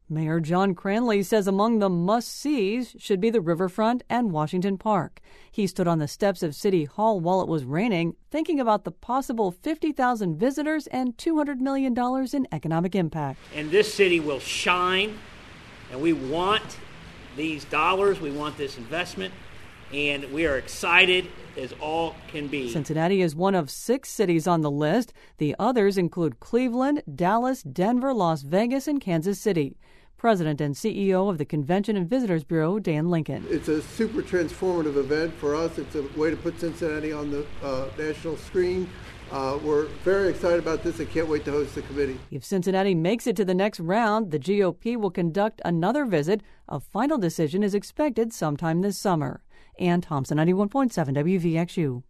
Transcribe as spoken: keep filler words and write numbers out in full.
Mayor John Cranley says among the must-sees should be the riverfront and Washington Park. He stood on the steps of City Hall while it was raining, thinking about the possible fifty thousand visitors and two hundred million dollars in economic impact. And this city will shine, and we want these dollars, we want this investment, and we are excited as all can be. Cincinnati is one of six cities on the list. The others include Cleveland, Dallas, Denver, Las Vegas, and Kansas City. President and C E O of the Convention and Visitors Bureau, Dan Lincoln. It's a super transformative event for us. It's a way to put Cincinnati on the uh, national screen. Uh, we're very excited about this and can't wait to host the committee. If Cincinnati makes it to the next round, the G O P will conduct another visit. A final decision is expected sometime this summer. Ann Thompson, ninety-one point seven W V X U.